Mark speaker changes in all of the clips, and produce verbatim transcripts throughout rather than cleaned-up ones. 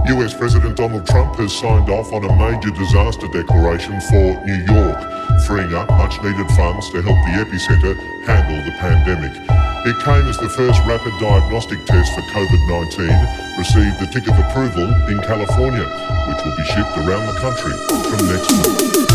Speaker 1: U S President Donald Trump has signed off on a major disaster declaration for New York, freeing up much-needed funds to help the epicenter handle the pandemic. It came as the first rapid diagnostic test for COVID nineteen received the tick of approval in California, which will be shipped around the country from next month.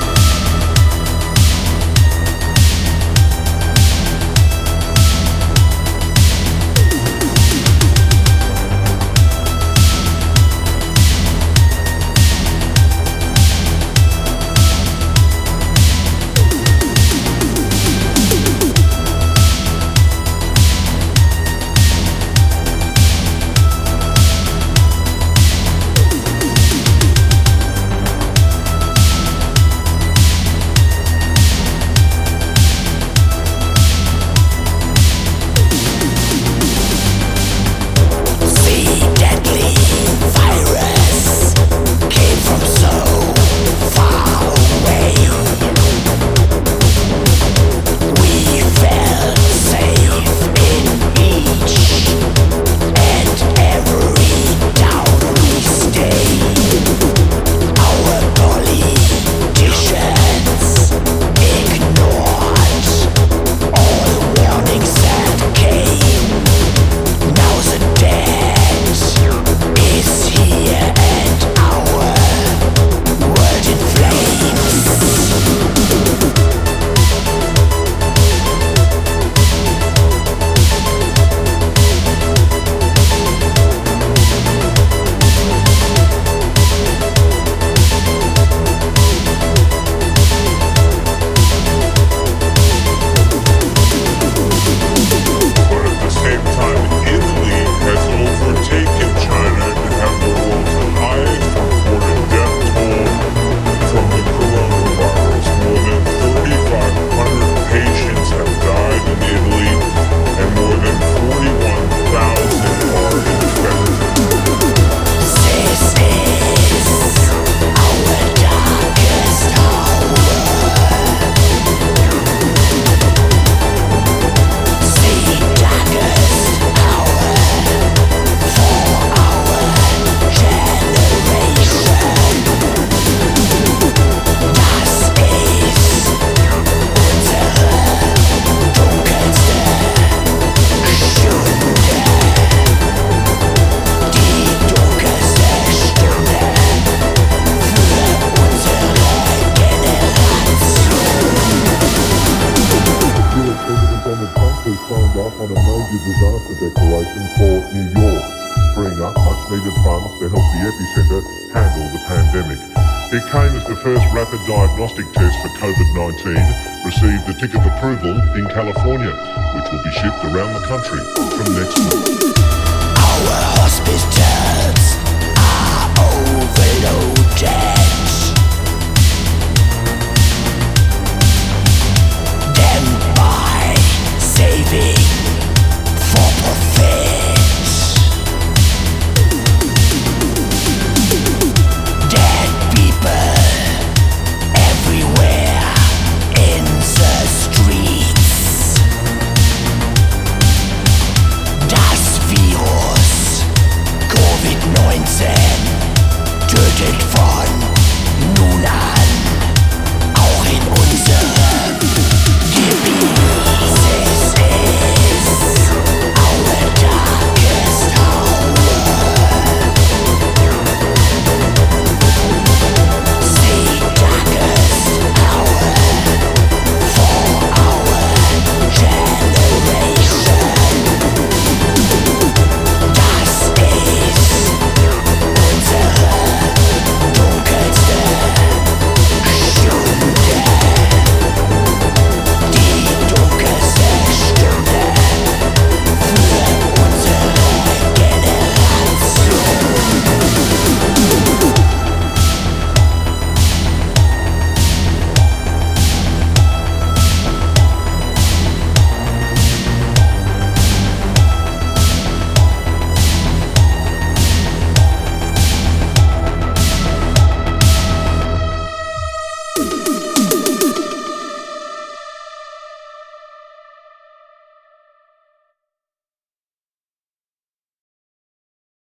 Speaker 1: Signed off on a major disaster declaration for New York, freeing up much-needed funds to help the epicenter handle the pandemic. It came as the first rapid diagnostic test for COVID nineteen received the tick of approval in California, which will be shipped around the country from next month.
Speaker 2: Our hospice